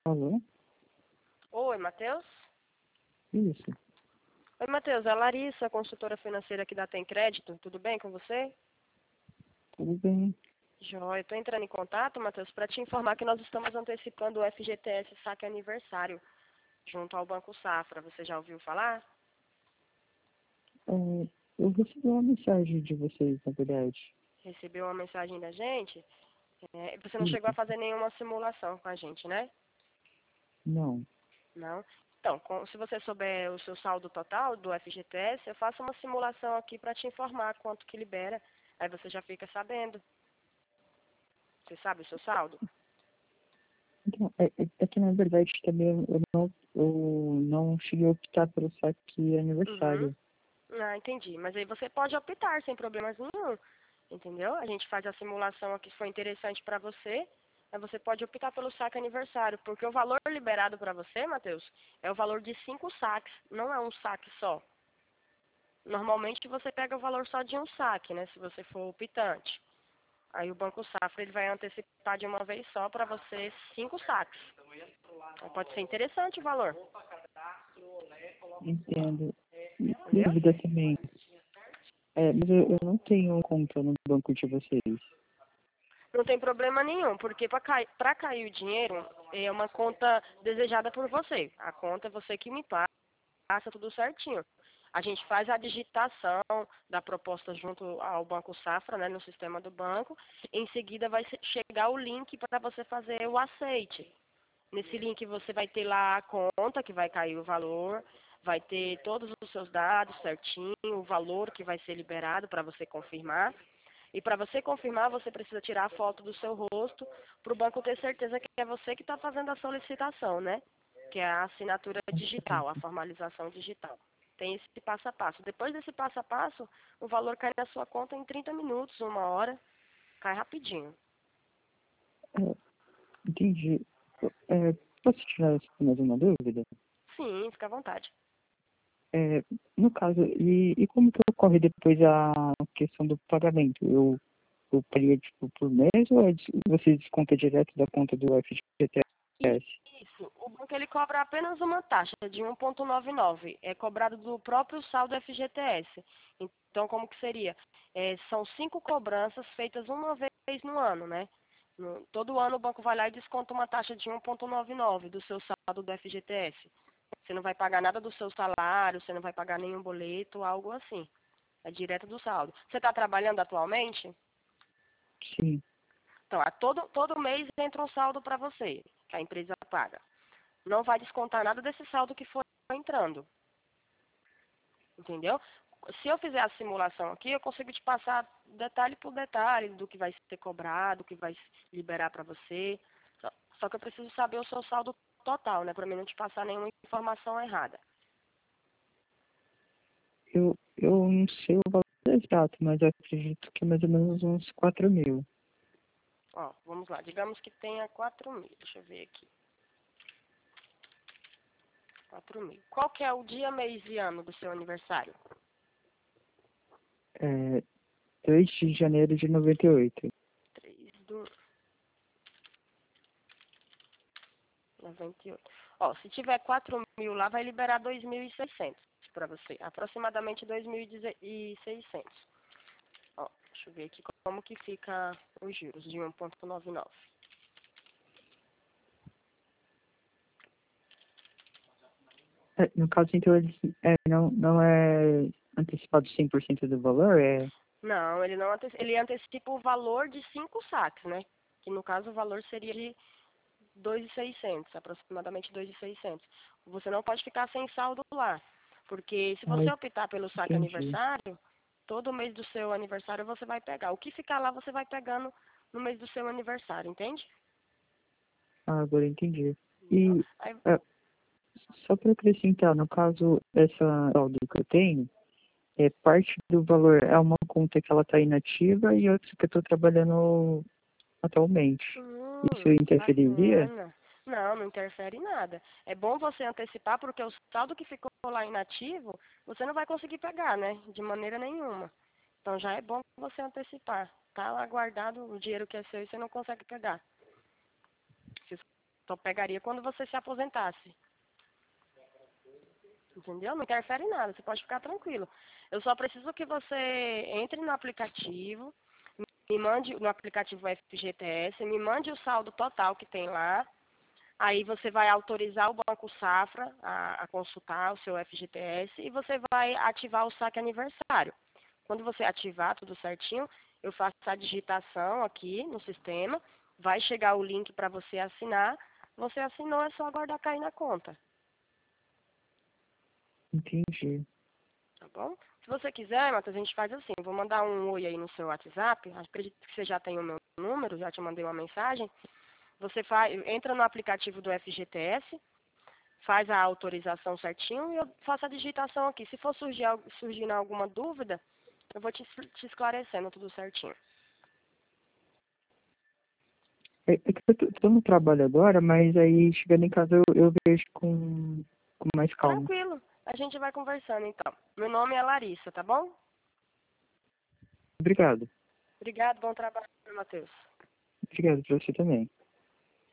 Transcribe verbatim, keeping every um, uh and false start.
Alô? Oi, Matheus? Isso. Oi, Matheus. É a Larissa, consultora financeira aqui da Tem Crédito. Tudo bem com você? Tudo bem. Joia. Estou entrando em contato, Matheus, para te informar que nós estamos antecipando o F G T S Saque Aniversário junto ao Banco Safra. Você já ouviu falar? É, eu recebi uma mensagem de vocês, na verdade. Recebeu uma mensagem da gente? É, você não chegou a Isso. fazer nenhuma simulação com a gente, né? Não. Não? Então, com- se você souber o seu saldo total do F G T S, eu faço uma simulação aqui para te informar quanto que libera. Aí você já fica sabendo. Você sabe o seu saldo? Então, é, é, é que, na verdade, também eu não, eu não cheguei a optar pelo saque Uhum. aniversário. Ah, entendi. Mas aí você pode optar sem problemas nenhum. Entendeu? A gente faz a simulação aqui, se for interessante para você. Aí você pode optar pelo saque aniversário. Porque o valor liberado para você, Matheus, é o valor de cinco saques. Não é um saque só. Normalmente você pega o valor só de um saque, né? Se você for optante. Aí o Banco Safra ele vai antecipar de uma vez só para você cinco saques. Aí pode ser interessante o valor. Entendo. E Entendeu? dúvida também. É, mas eu, eu não tenho conta no banco de vocês. Não tem problema nenhum, porque para cair, pra cair o dinheiro é uma conta desejada por você. A conta é você que me passa tudo certinho. A gente faz a digitação da proposta junto ao Banco Safra, né, no sistema do banco. Em seguida vai se- chegar o link para você fazer o aceite. Nesse link você vai ter lá a conta que vai cair o valor, vai ter todos os seus dados certinho, o valor que vai ser liberado para você confirmar. E para você confirmar, você precisa tirar a foto do seu rosto para o banco ter certeza que é você que está fazendo a solicitação, né? Que é a assinatura digital, a formalização digital. Tem esse passo a passo. Depois desse passo a passo, o valor cai na sua conta em trinta minutos, uma hora. Cai rapidinho. É, entendi. É, posso tirar mais uma dúvida? Sim, fica à vontade. É, no caso, e, e como que ocorre depois a questão do pagamento? Eu, eu paria tipo, por mês ou é des- você desconta direto da conta do F G T S? Isso. O banco ele cobra apenas uma taxa de um vírgula noventa e nove. É cobrado do próprio saldo F G T S. Então, como que seria? É, são cinco cobranças feitas uma vez no ano, né? No- todo ano o banco vai lá e desconta uma taxa de um vírgula noventa e nove do seu saldo do F G T S. Você não vai pagar nada do seu salário, você não vai pagar nenhum boleto, algo assim. É direto do saldo. Você está trabalhando atualmente? Sim. Então, a todo, todo mês entra um saldo para você, que a empresa paga. Não vai descontar nada desse saldo que for entrando. Entendeu? Se eu fizer a simulação aqui, eu consigo te passar detalhe por detalhe do que vai ser cobrado, do que vai liberar para você. Só, só que eu preciso saber o seu saldo total, né? Para mim não te passar nenhuma informação errada. Eu, eu não sei o valor exato, mas eu acredito que é mais ou menos uns quatro mil. Ó, vamos lá. Digamos que tenha quatro mil. Deixa eu ver aqui. Quatro mil. Qual que é o dia, mês e ano do seu aniversário? É, dois de janeiro de noventa e oito. Três do noventa e oito. Ó, se tiver quatro mil lá, vai liberar dois mil e seiscentos para você. Aproximadamente dois mil e seiscentos. Ó, deixa eu ver aqui como que fica os juros de um vírgula noventa e nove. É, no caso, então, eles, é, não, não é antecipado cem por cento do valor? É, Não, ele não ante- ele antecipa o valor de cinco saques, né? Que no caso o valor seria de dois mil e seiscentos, aproximadamente dois mil e seiscentos. Você não pode ficar sem saldo lá, porque se você ai, optar pelo saque entendi. aniversário, todo mês do seu aniversário você vai pegar. O que ficar lá você vai pegando no mês do seu aniversário, entende? Ah, agora eu entendi. Entendeu? E Aí, é, só para acrescentar, no caso, essa saldo que eu tenho, é parte do valor é uma conta que ela está inativa e outra que eu estou trabalhando atualmente. Isso hum, interferiria? bacana. Não, não interfere em nada. É bom você antecipar, porque o saldo que ficou lá inativo, você não vai conseguir pegar, né? De maneira nenhuma. Então já é bom você antecipar. Tá lá guardado o dinheiro que é seu e você não consegue pegar. Se Só pegaria quando você se aposentasse. Entendeu? Não interfere em nada, você pode ficar tranquilo. Eu só preciso que você entre no aplicativo, me mande no aplicativo F G T S, me mande o saldo total que tem lá. Aí você vai autorizar o Banco Safra a, a consultar o seu F G T S e você vai ativar o saque aniversário. Quando você ativar tudo certinho, eu faço a digitação aqui no sistema, vai chegar o link para você assinar, você assinou, é só aguardar cair na conta. Entendi. Tá bom? Se você quiser, Matheus, a gente faz assim, eu vou mandar um oi aí no seu WhatsApp, acredito que você já tem o meu número, já te mandei uma mensagem. Você faz, entra no aplicativo do F G T S, faz a autorização certinho e eu faço a digitação aqui. Se for surgir, surgindo alguma dúvida, eu vou te, te esclarecendo tudo certinho. É, é que eu tô, tô no trabalho agora, mas aí chegando em casa eu, eu vejo com, com mais calma. Tranquilo, a gente vai conversando então. Meu nome é Larissa, tá bom? Obrigado. Obrigado, bom trabalho, Matheus. Obrigado para você também.